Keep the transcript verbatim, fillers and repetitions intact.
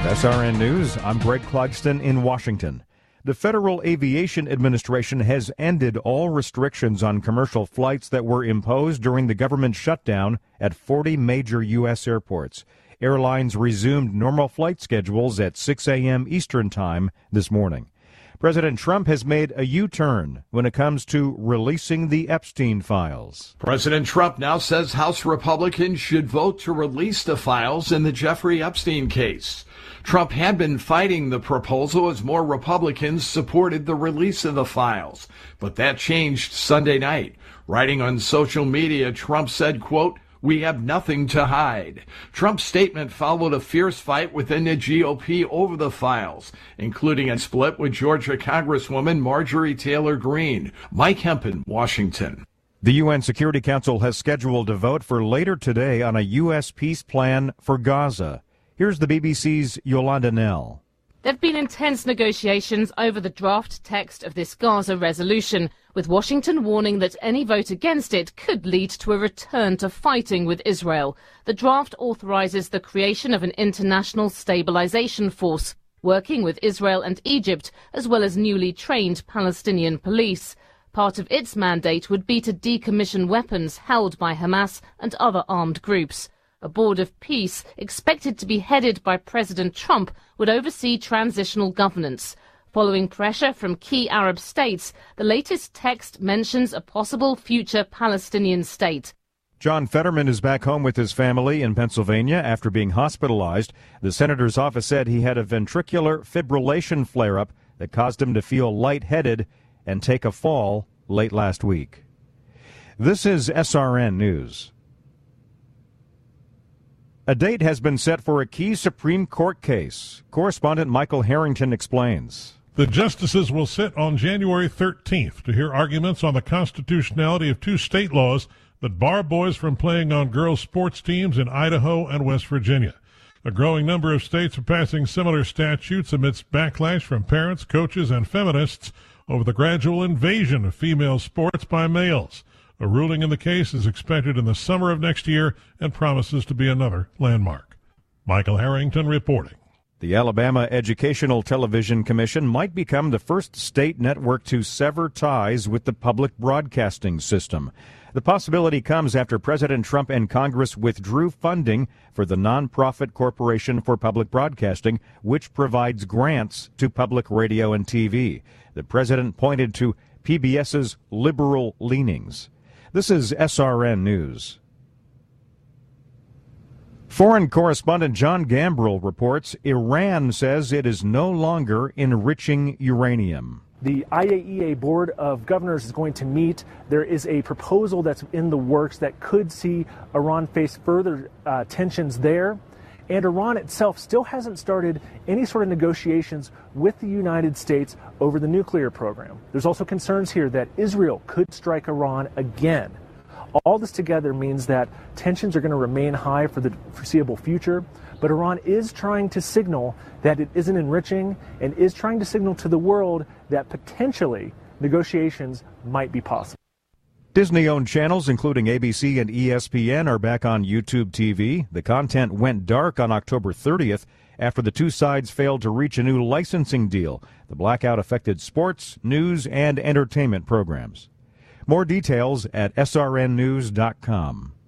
S R N News, I'm Greg Clugston in Washington. The Federal Aviation Administration has ended all restrictions on commercial flights that were imposed during the government shutdown at forty major U S airports. Airlines resumed normal flight schedules at six a.m. Eastern Time this morning. President Trump has made a U-turn when it comes to releasing the Epstein files. President Trump now says House Republicans should vote to release the files in the Jeffrey Epstein case. Trump had been fighting the proposal as more Republicans supported the release of the files, but that changed Sunday night. Writing on social media, Trump said, quote, "We have nothing to hide." Trump's statement followed a fierce fight within the G O P over the files, including a split with Georgia Congresswoman Marjorie Taylor Greene. Mike Hempen, Washington. The U N Security Council has scheduled a vote for later today on a U S peace plan for Gaza. Here's the B B C's Yolanda Nell. There have been intense negotiations over the draft text of this Gaza resolution, with Washington warning that any vote against it could lead to a return to fighting with Israel. The draft authorizes the creation of an international stabilization force, working with Israel and Egypt, as well as newly trained Palestinian police. Part of its mandate would be to decommission weapons held by Hamas and other armed groups. A board of peace, expected to be headed by President Trump, would oversee transitional governance. Following pressure from key Arab states, the latest text mentions a possible future Palestinian state. John Fetterman is back home with his family in Pennsylvania after being hospitalized. The senator's office said he had a ventricular fibrillation flare-up that caused him to feel lightheaded and take a fall late last week. This is S R N News. A date has been set for a key Supreme Court case. Correspondent Michael Harrington explains. The justices will sit on January thirteenth to hear arguments on the constitutionality of two state laws that bar boys from playing on girls' sports teams in Idaho and West Virginia. A growing number of states are passing similar statutes amidst backlash from parents, coaches, and feminists over the gradual invasion of female sports by males. A ruling in the case is expected in the summer of next year and promises to be another landmark. Michael Harrington reporting. The Alabama Educational Television Commission might become the first state network to sever ties with the public broadcasting system. The possibility comes after President Trump and Congress withdrew funding for the nonprofit Corporation for Public Broadcasting, which provides grants to public radio and T V. The president pointed to PBS's liberal leanings. This is S R N News. Foreign correspondent John Gambrell reports Iran says it is no longer enriching uranium. The I A E A Board of Governors is going to meet. There is a proposal that's in the works that could see Iran face further uh, tensions there. And Iran itself still hasn't started any sort of negotiations with the United States over the nuclear program. There's also concerns here that Israel could strike Iran again. All this together means that tensions are going to remain high for the foreseeable future, but Iran is trying to signal that it isn't enriching and is trying to signal to the world that potentially negotiations might be possible. Disney-owned channels, including A B C and E S P N, are back on YouTube T V. The content went dark on October thirtieth after the two sides failed to reach a new licensing deal. The blackout affected sports, news, and entertainment programs. More details at S R N news dot com.